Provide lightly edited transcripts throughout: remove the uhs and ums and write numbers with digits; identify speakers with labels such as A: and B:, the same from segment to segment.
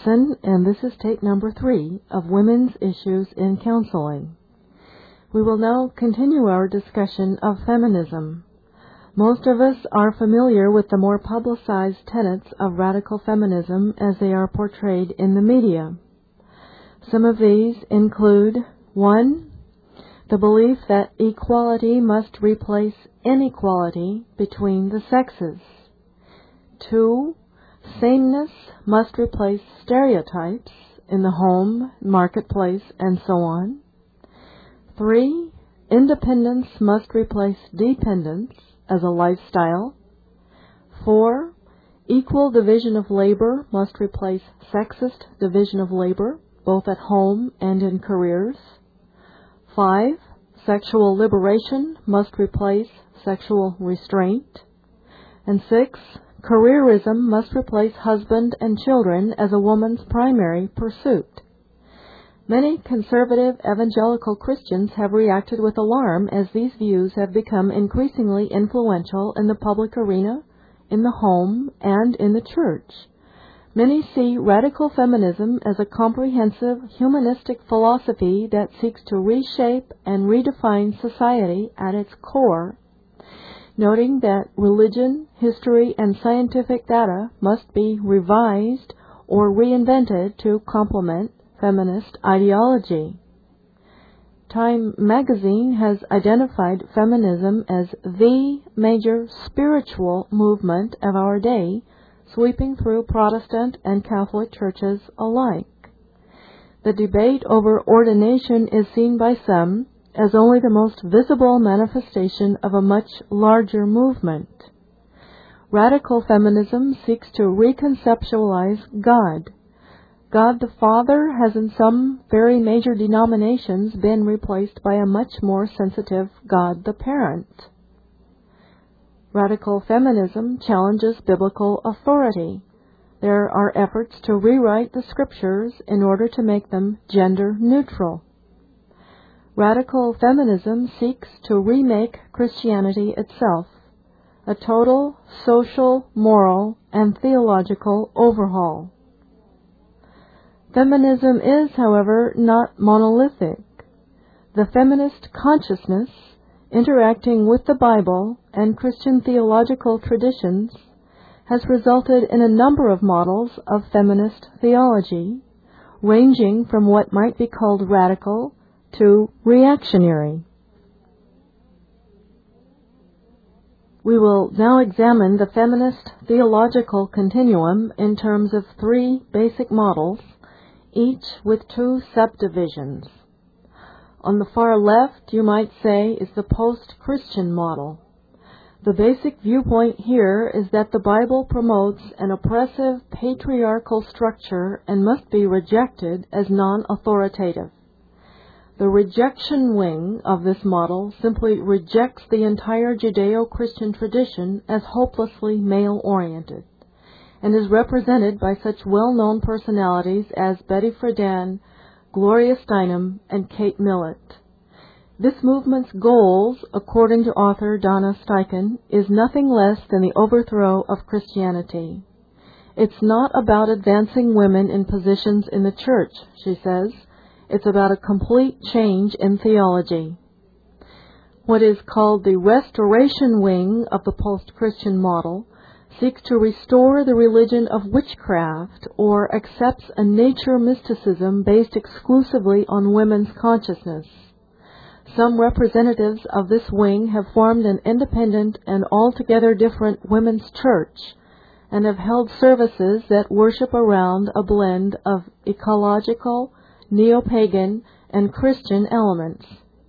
A: And this is tape number 3 of Women's Issues in Counseling. We will now continue our discussion of feminism. Most of us are familiar with the more publicized tenets of radical feminism as they are portrayed in the media. Some of these include 1. The belief that equality must replace inequality between the sexes. 2. Sameness must replace stereotypes in the home, marketplace, and so on. 3. Independence must replace dependence as a lifestyle. 4. Equal division of labor must replace sexist division of labor, both at home and in careers. 5. Sexual liberation must replace sexual restraint. And 6. Careerism must replace husband and children as a woman's primary pursuit. Many conservative evangelical Christians have reacted with alarm as these views have become increasingly influential in the public arena, in the home, and in the church. Many see radical feminism as a comprehensive humanistic philosophy that seeks to reshape and redefine society at its core, noting that religion, history, and scientific data must be revised or reinvented to complement feminist ideology. Time magazine has identified feminism as the major spiritual movement of our day, sweeping through Protestant and Catholic churches alike. The debate over ordination is seen by some as only the most visible manifestation of a much larger movement. Radical feminism seeks to reconceptualize God. God the Father has in some very major denominations been replaced by a much more sensitive God the Parent. Radical feminism challenges biblical authority. There are efforts to rewrite the scriptures in order to make them gender neutral. Radical feminism seeks to remake Christianity itself, a total social, moral, and theological overhaul. Feminism is, however, not monolithic. The feminist consciousness, interacting with the Bible and Christian theological traditions, has resulted in a number of models of feminist theology, ranging from what might be called radical to reactionary. We will now examine the feminist theological continuum in terms of 3 basic models, each with 2 subdivisions. On the far left, you might say, is the post-Christian model. The basic viewpoint here is that the Bible promotes an oppressive patriarchal structure and must be rejected as non-authoritative. The rejection wing of this model simply rejects the entire Judeo-Christian tradition as hopelessly male-oriented, and is represented by such well-known personalities as Betty Friedan, Gloria Steinem, and Kate Millett. This movement's goals, according to author Donna Steichen, is nothing less than the overthrow of Christianity. It's not about advancing women in positions in the church, she says. It's about a complete change in theology. What is called the restoration wing of the post-Christian model seeks to restore the religion of witchcraft or accepts a nature mysticism based exclusively on women's consciousness. Some representatives of this wing have formed an independent and altogether different women's church and have held services that worship around a blend of ecological, neo-pagan, and Christian elements.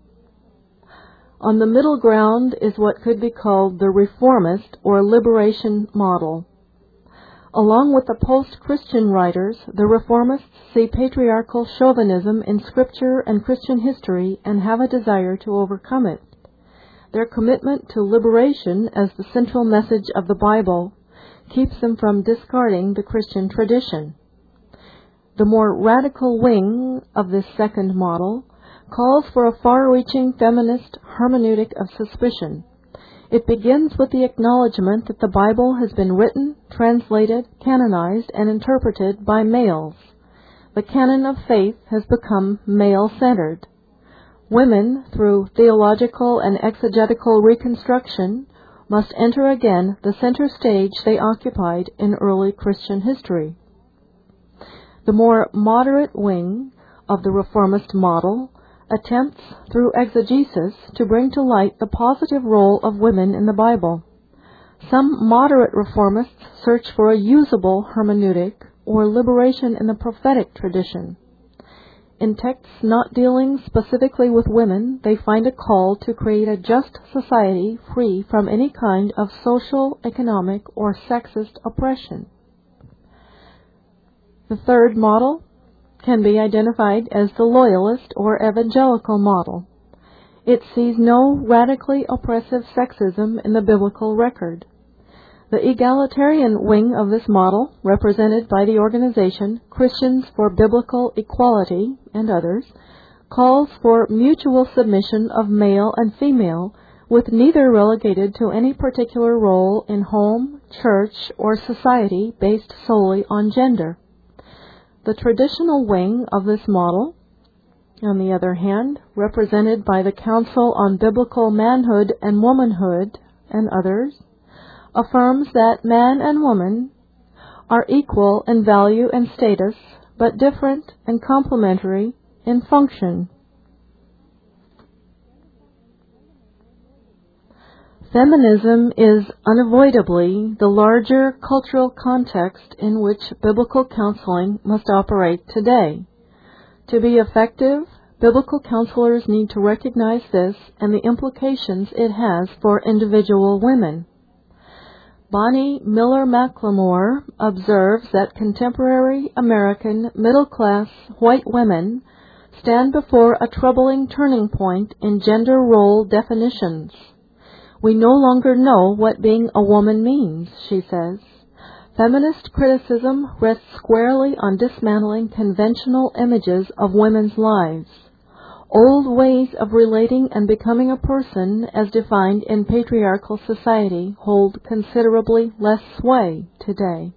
A: On the middle ground is what could be called the reformist or liberation model. Along with the post-Christian writers, the reformists see patriarchal chauvinism in Scripture and Christian history and have a desire to overcome it. Their commitment to liberation as the central message of the Bible keeps them from discarding the Christian tradition. The more radical wing of this second model calls for a far-reaching feminist hermeneutic of suspicion. It begins with the acknowledgement that the Bible has been written, translated, canonized, and interpreted by males. The canon of faith has become male-centered. Women, through theological and exegetical reconstruction, must enter again the center stage they occupied in early Christian history. The more moderate wing of the reformist model attempts, through exegesis, to bring to light the positive role of women in the Bible. Some moderate reformists search for a usable hermeneutic or liberation in the prophetic tradition. In texts not dealing specifically with women, they find a call to create a just society free from any kind of social, economic, or sexist oppression. The third model can be identified as the loyalist or evangelical model. It sees no radically oppressive sexism in the biblical record. The egalitarian wing of this model, represented by the organization Christians for Biblical Equality and others, calls for mutual submission of male and female, with neither relegated to any particular role in home, church, or society based solely on gender. The traditional wing of this model, on the other hand, represented by the Council on Biblical Manhood and Womanhood and others, affirms that man and woman are equal in value and status, but different and complementary in function. Feminism is unavoidably the larger cultural context in which biblical counseling must operate today. To be effective, biblical counselors need to recognize this and the implications it has for individual women. Bonnie Miller McLemore observes that contemporary American middle-class white women stand before a troubling turning point in gender role definitions. We no longer know what being a woman means, she says. Feminist criticism rests squarely on dismantling conventional images of women's lives. Old ways of relating and becoming a person, as defined in patriarchal society, hold considerably less sway today.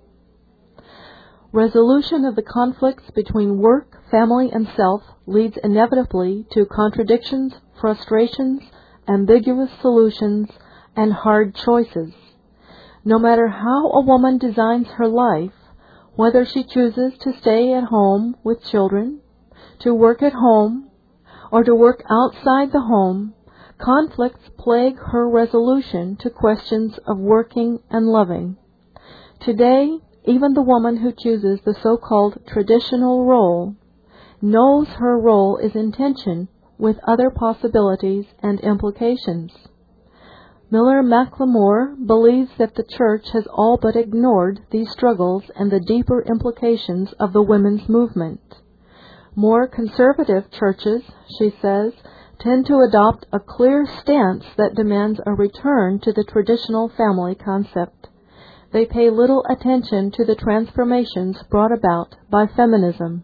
A: Resolution of the conflicts between work, family, and self leads inevitably to contradictions, frustrations, ambiguous solutions, and hard choices. No matter how a woman designs her life, whether she chooses to stay at home with children, to work at home, or to work outside the home, conflicts plague her resolution to questions of working and loving. Today, even the woman who chooses the so-called traditional role knows her role is in tension with other possibilities and implications. Miller McLemore believes that the Church has all but ignored these struggles and the deeper implications of the women's movement. More conservative churches, she says, tend to adopt a clear stance that demands a return to the traditional family concept. They pay little attention to the transformations brought about by feminism.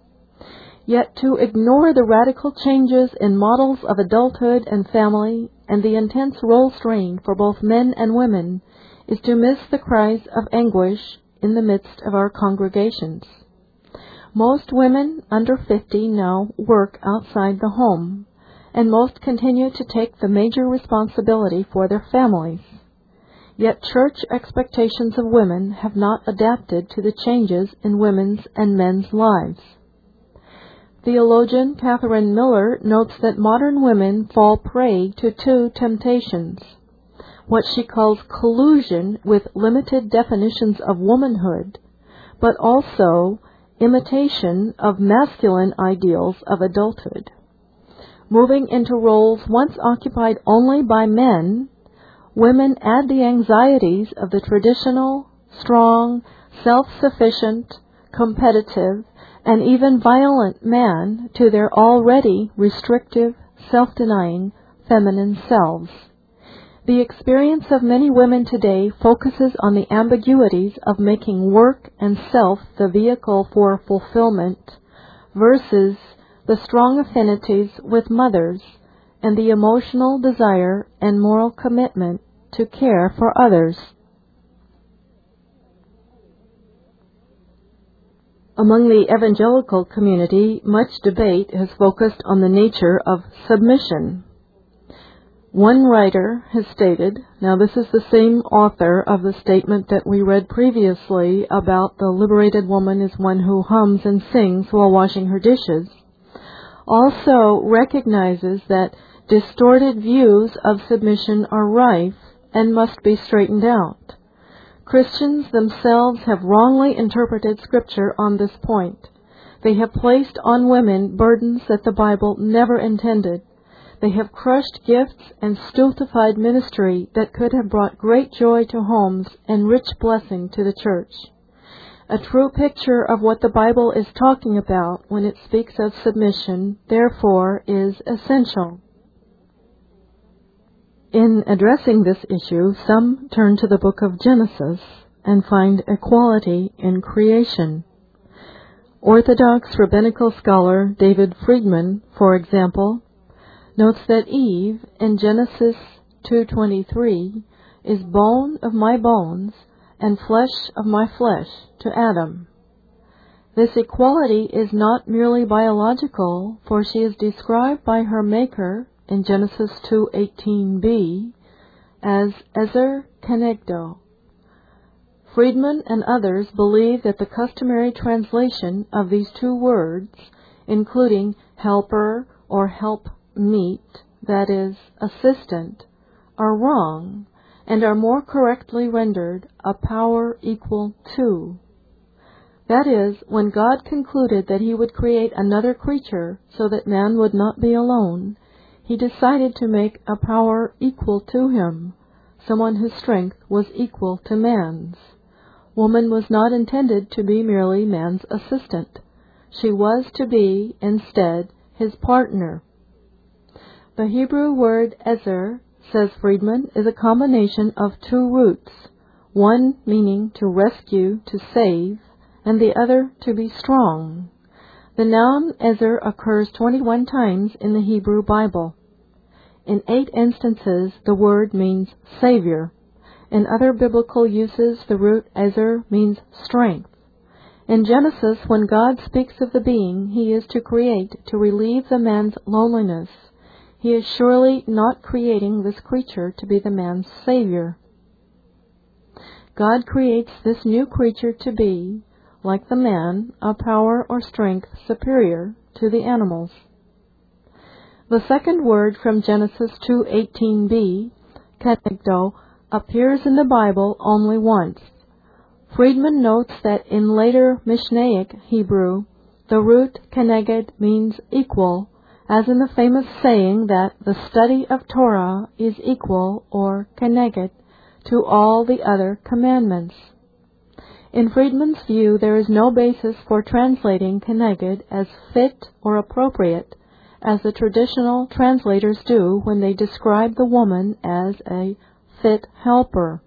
A: Yet to ignore the radical changes in models of adulthood and family and the intense role strain for both men and women is to miss the cries of anguish in the midst of our congregations. Most women under 50 now work outside the home, and most continue to take the major responsibility for their families. Yet church expectations of women have not adapted to the changes in women's and men's lives. Theologian Catherine Miller notes that modern women fall prey to two temptations: what she calls collusion with limited definitions of womanhood, but also imitation of masculine ideals of adulthood. Moving into roles once occupied only by men, women add the anxieties of the traditional, strong, self-sufficient, competitive, and even violent man to their already restrictive, self-denying feminine selves. The experience of many women today focuses on the ambiguities of making work and self the vehicle for fulfillment versus the strong affinities with mothers and the emotional desire and moral commitment to care for others. Among the evangelical community, much debate has focused on the nature of submission. One writer has stated, now this is the same author of the statement that we read previously about the liberated woman is one who hums and sings while washing her dishes, also recognizes that distorted views of submission are rife and must be straightened out. Christians themselves have wrongly interpreted Scripture on this point. They have placed on women burdens that the Bible never intended. They have crushed gifts and stultified ministry that could have brought great joy to homes and rich blessing to the church. A true picture of what the Bible is talking about when it speaks of submission, therefore, is essential. In addressing this issue, some turn to the book of Genesis and find equality in creation. Orthodox rabbinical scholar David Friedman, for example, notes that Eve in Genesis 2:23 is bone of my bones and flesh of my flesh to Adam. This equality is not merely biological, for she is described by her maker in Genesis 2:18b as Ezer Kenegdo. Friedman and others believe that the customary translation of these two words, including helper or helpmeet, that is, assistant, are wrong and are more correctly rendered a power equal to. That is, when God concluded that He would create another creature so that man would not be alone, He decided to make a power equal to him, someone whose strength was equal to man's. Woman was not intended to be merely man's assistant. She was to be, instead, his partner. The Hebrew word ezer, says Friedman, is a combination of two roots, one meaning to rescue, to save, and the other to be strong. The noun ezer occurs 21 times in the Hebrew Bible. In 8 instances, the word means savior. In other biblical uses, the root ezer means strength. In Genesis, when God speaks of the being He is to create to relieve the man's loneliness, He is surely not creating this creature to be the man's savior. God creates this new creature to be, like the man, a power or strength superior to the animals. The second word from Genesis 2:18b, kenegdo, appears in the Bible only once. Friedman notes that in later Mishnaic Hebrew, the root keneged means equal, as in the famous saying that the study of Torah is equal, or keneged, to all the other commandments. In Friedman's view, there is no basis for translating keneged as fit or appropriate, as the traditional translators do when they describe the woman as a fit helper.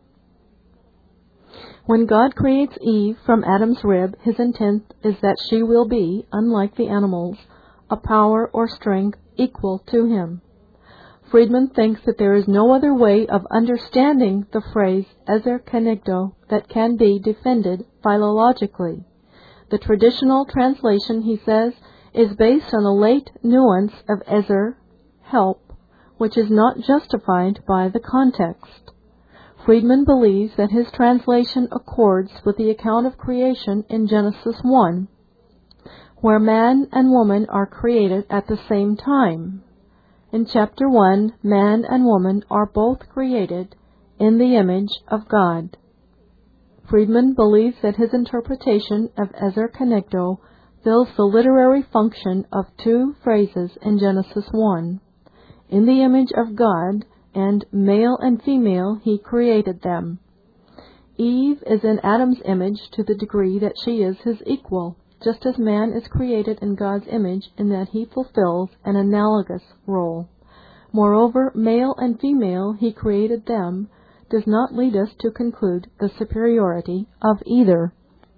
A: When God creates Eve from Adam's rib, His intent is that she will be, unlike the animals, a power or strength equal to him. Friedman thinks that there is no other way of understanding the phrase ezer kenegdo that can be defended philologically. The traditional translation, he says, is based on a late nuance of ezer, help, which is not justified by the context. Friedman believes that his translation accords with the account of creation in Genesis 1, where man and woman are created at the same time. In chapter 1, man and woman are both created in the image of God. Friedman believes that his interpretation of ezer kenegdo fills the literary function of two phrases in Genesis 1. In the image of God, and male and female He created them. Eve is in Adam's image to the degree that she is his equal, just as man is created in God's image in that he fulfills an analogous role. Moreover, male and female He created them does not lead us to conclude the superiority of either.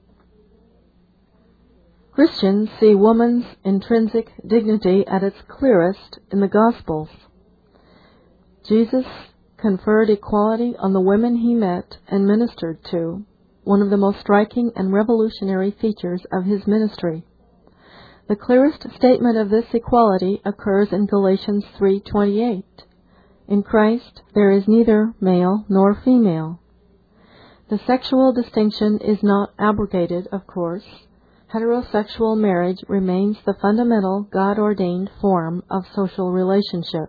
A: Christians see woman's intrinsic dignity at its clearest in the Gospels. Jesus conferred equality on the women he met and ministered to, one of the most striking and revolutionary features of his ministry. The clearest statement of this equality occurs in Galatians 3:28. In Christ there is neither male nor female. The sexual distinction is not abrogated, of course. Heterosexual marriage remains the fundamental God-ordained form of social relationship.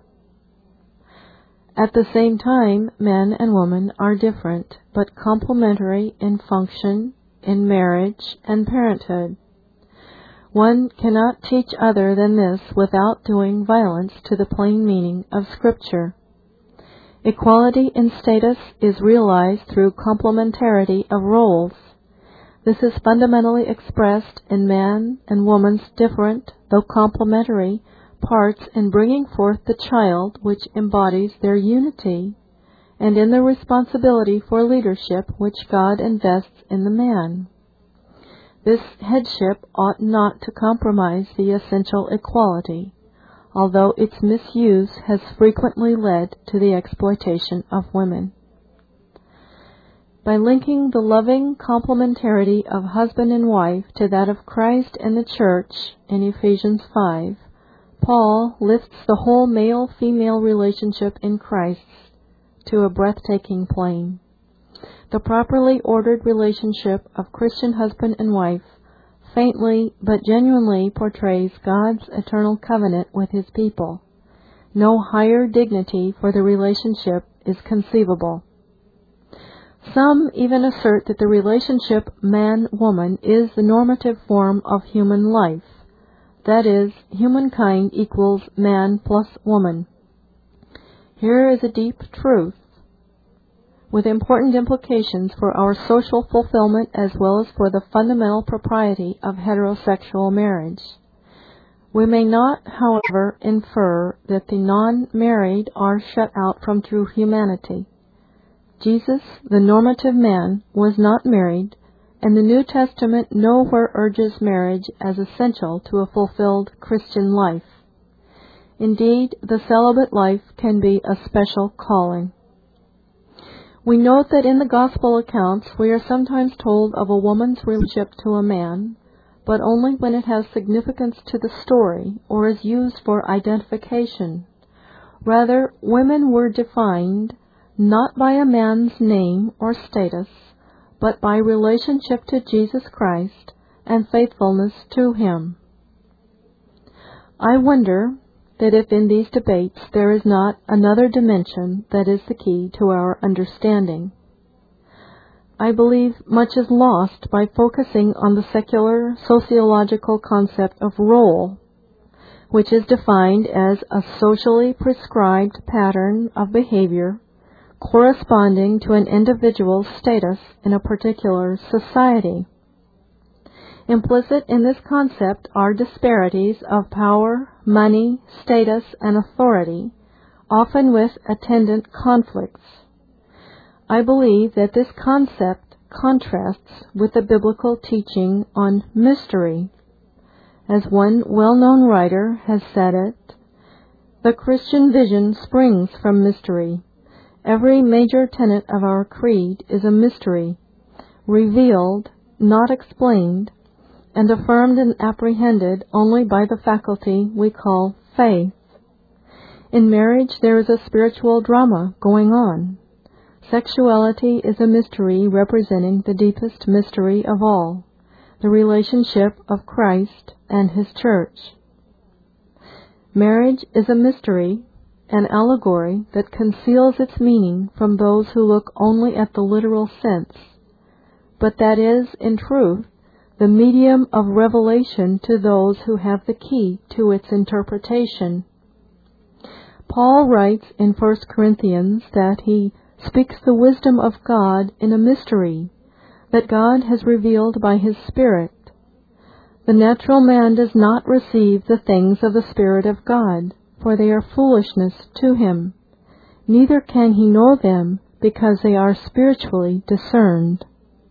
A: At the same time, men and women are different, but complementary in function, in marriage, and parenthood. One cannot teach other than this without doing violence to the plain meaning of Scripture. Equality in status is realized through complementarity of roles. This is fundamentally expressed in man and woman's different, though complementary, parts in bringing forth the child which embodies their unity, and in the responsibility for leadership which God invests in the man. This headship ought not to compromise the essential equality, although its misuse has frequently led to the exploitation of women. By linking the loving complementarity of husband and wife to that of Christ and the Church in Ephesians 5, Paul lifts the whole male-female relationship in Christ to a breathtaking plane. The properly ordered relationship of Christian husband and wife faintly but genuinely portrays God's eternal covenant with His people. No higher dignity for the relationship is conceivable. Some even assert that the relationship man-woman is the normative form of human life. That is, humankind equals man plus woman. Here is a deep truth, with important implications for our social fulfillment as well as for the fundamental propriety of heterosexual marriage. We may not, however, infer that the non-married are shut out from true humanity. Jesus, the normative man, was not married, and the New Testament nowhere urges marriage as essential to a fulfilled Christian life. Indeed, the celibate life can be a special calling. We note that in the Gospel accounts we are sometimes told of a woman's relationship to a man, but only when it has significance to the story or is used for identification. Rather, women were defined not by a man's name or status, but by relationship to Jesus Christ and faithfulness to Him. I wonder that if in these debates there is not another dimension that is the key to our understanding. I believe much is lost by focusing on the secular sociological concept of role, which is defined as a socially prescribed pattern of behavior corresponding to an individual's status in a particular society. Implicit in this concept are disparities of power, money, status, and authority, often with attendant conflicts. I believe that this concept contrasts with the biblical teaching on mystery. As one well-known writer has said it, the Christian vision springs from mystery. Every major tenet of our creed is a mystery, revealed, not explained, and affirmed and apprehended only by the faculty we call faith. In marriage there is a spiritual drama going on. Sexuality is a mystery representing the deepest mystery of all, the relationship of Christ and His Church. Marriage is a mystery, an allegory that conceals its meaning from those who look only at the literal sense, but that is, in truth, the medium of revelation to those who have the key to its interpretation. Paul writes in 1 Corinthians that he speaks the wisdom of God in a mystery that God has revealed by His Spirit. The natural man does not receive the things of the Spirit of God, for they are foolishness to him. Neither can he know them, because they are spiritually discerned.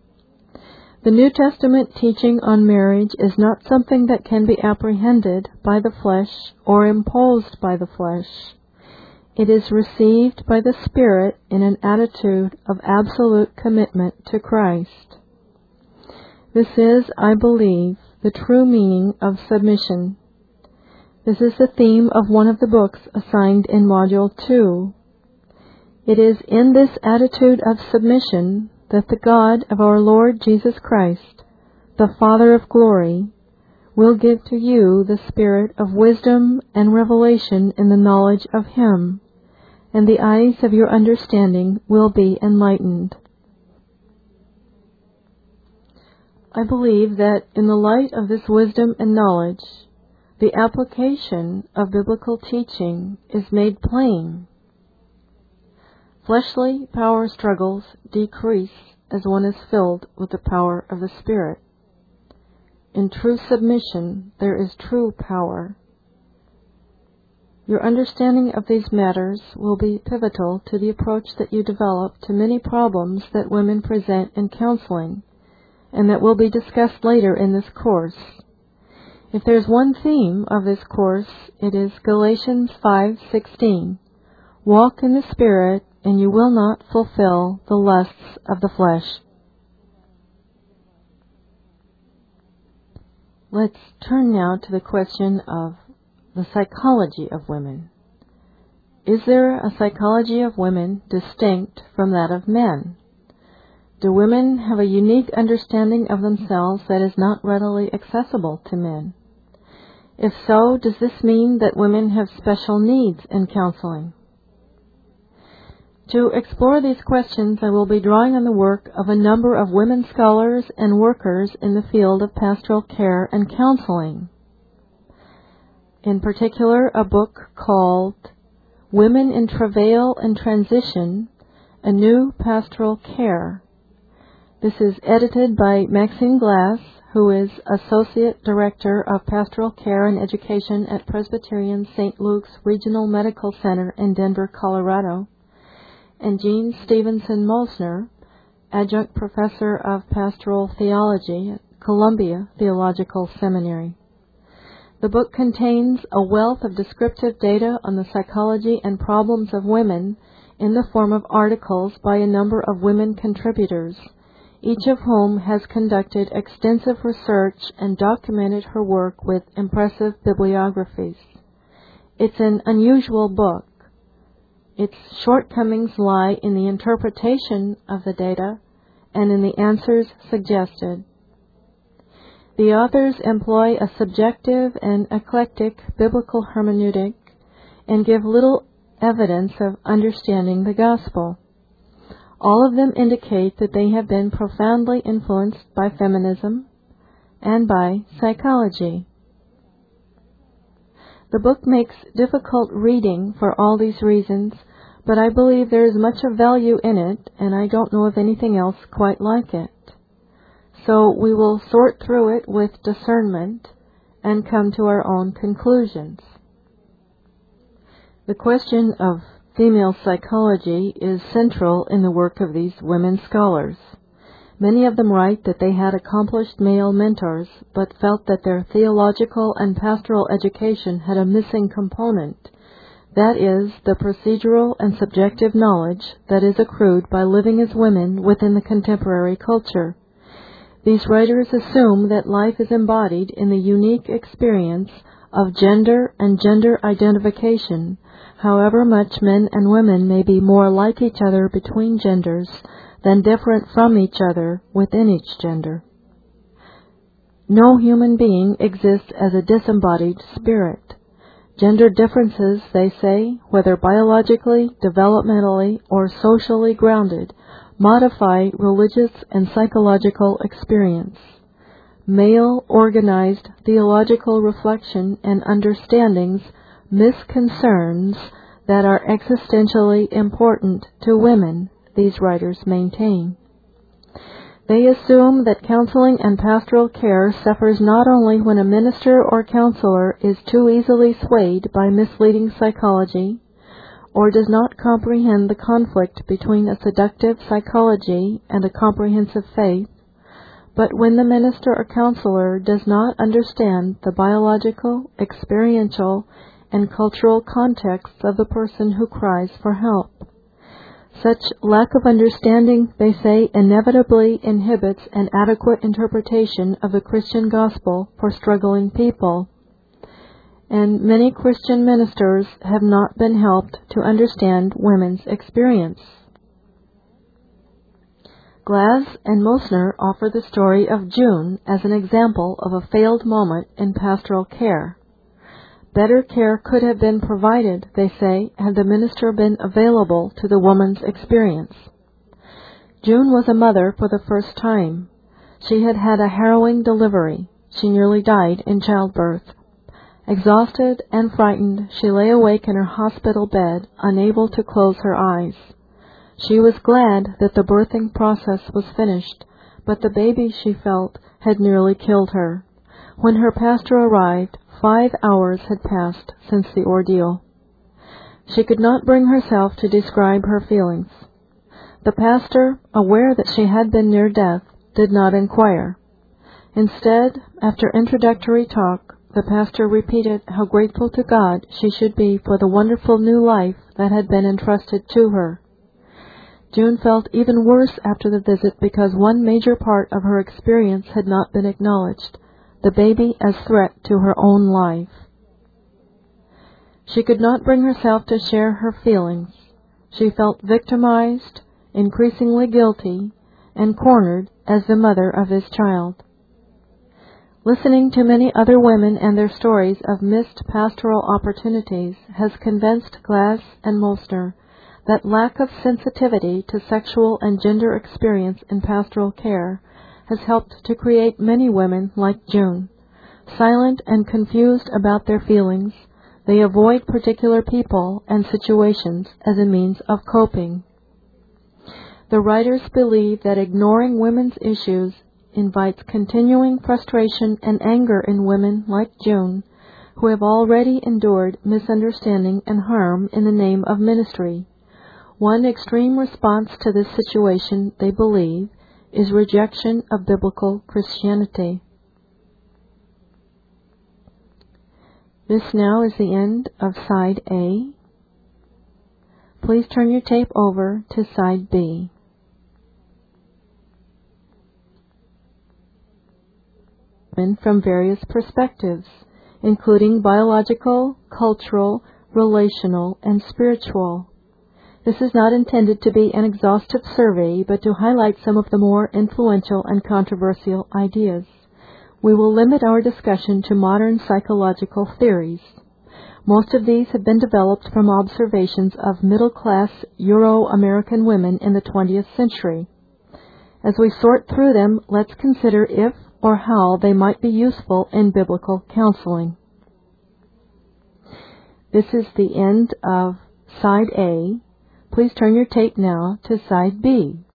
A: The New Testament teaching on marriage is not something that can be apprehended by the flesh or imposed by the flesh. it is received by the Spirit in an attitude of absolute commitment to Christ. This is, I believe, the true meaning of submission. This is the theme of one of the books assigned in Module 2. It is in this attitude of submission that the God of our Lord Jesus Christ, the Father of glory, will give to you the spirit of wisdom and revelation in the knowledge of Him, and the eyes of your understanding will be enlightened. I believe that in the light of this wisdom and knowledge, the application of biblical teaching is made plain. Fleshly power struggles decrease as one is filled with the power of the Spirit. In true submission, there is true power. Your understanding of these matters will be pivotal to the approach that you develop to many problems that women present in counseling, and that will be discussed later in this course. If there's one theme of this course, it is Galatians 5:16. Walk in the Spirit, and you will not fulfill the lusts of the flesh. Let's turn now to the question of the psychology of women. Is there a psychology of women distinct from that of men? Do women have a unique understanding of themselves that is not readily accessible to men? If so, does this mean that women have special needs in counseling? To explore these questions, I will be drawing on the work of a number of women scholars and workers in the field of pastoral care and counseling. In particular, a book called Women in Travail and Transition, A New Pastoral Care. This is edited by Maxine Glass, who is Associate Director of Pastoral Care and Education at Presbyterian St. Luke's Regional Medical Center in Denver, Colorado, and Jean Stevenson Mosner, Adjunct Professor of Pastoral Theology at Columbia Theological Seminary. The book contains a wealth of descriptive data on the psychology and problems of women in the form of articles by a number of women contributors, each of whom has conducted extensive research and documented her work with impressive bibliographies. It's an unusual book. Its shortcomings lie in the interpretation of the data and in the answers suggested. The authors employ a subjective and eclectic biblical hermeneutic and give little evidence of understanding the gospel. All of them indicate that they have been profoundly influenced by feminism and by psychology. The book makes difficult reading for all these reasons, but I believe there is much of value in it, and I don't know of anything else quite like it. So we will sort through it with discernment and come to our own conclusions. The question of female psychology is central in the work of these women scholars. Many of them write that they had accomplished male mentors, but felt that their theological and pastoral education had a missing component, that is, the procedural and subjective knowledge that is accrued by living as women within the contemporary culture. These writers assume that life is embodied in the unique experience of gender and gender identification, however much men and women may be more like each other between genders than different from each other within each gender. No human being exists as a disembodied spirit. Gender differences, they say, whether biologically, developmentally, or socially grounded, modify religious and psychological experience. Male organized theological reflection and understandings miss concerns that are existentially important to women, these writers maintain. They assume that counseling and pastoral care suffers not only when a minister or counselor is too easily swayed by misleading psychology, or does not comprehend the conflict between a seductive psychology and a comprehensive faith, but when the minister or counselor does not understand the biological, experiential, and cultural contexts of the person who cries for help. Such lack of understanding, they say, inevitably inhibits an adequate interpretation of the Christian gospel for struggling people. And many Christian ministers have not been helped to understand women's experience. Glas and Mosner offer the story of June as an example of a failed moment in pastoral care. Better care could have been provided, they say, had the minister been available to the woman's experience. June was a mother for the first time. She had had a harrowing delivery. She nearly died in childbirth. Exhausted and frightened, she lay awake in her hospital bed, unable to close her eyes. She was glad that the birthing process was finished, but the baby, she felt, had nearly killed her. When her pastor arrived, 5 hours had passed since the ordeal. She could not bring herself to describe her feelings. The pastor, aware that she had been near death, did not inquire. Instead, after introductory talk, the pastor repeated how grateful to God she should be for the wonderful new life that had been entrusted to her. June felt even worse after the visit because one major part of her experience had not been acknowledged, the baby as threat to her own life. She could not bring herself to share her feelings. She felt victimized, increasingly guilty, and cornered as the mother of this child. Listening to many other women and their stories of missed pastoral opportunities has convinced Glas and Mosner that lack of sensitivity to sexual and gender experience in pastoral care has helped to create many women like June. Silent and confused about their feelings, they avoid particular people and situations as a means of coping. The writers believe that ignoring women's issues invites continuing frustration and anger in women like June, who have already endured misunderstanding and harm in the name of ministry. One extreme response to this situation, they believe, is rejection of biblical Christianity. This now is the end of Side A. Please turn your tape over to Side B. From various perspectives, including biological, cultural, relational, and spiritual. This is not intended to be an exhaustive survey, but to highlight some of the more influential and controversial ideas. We will limit our discussion to modern psychological theories. Most of these have been developed from observations of middle-class Euro-American women in the 20th century. As we sort through them, let's consider if or how they might be useful in biblical counseling. This is the end of Side A. Please turn your tape now to Side B.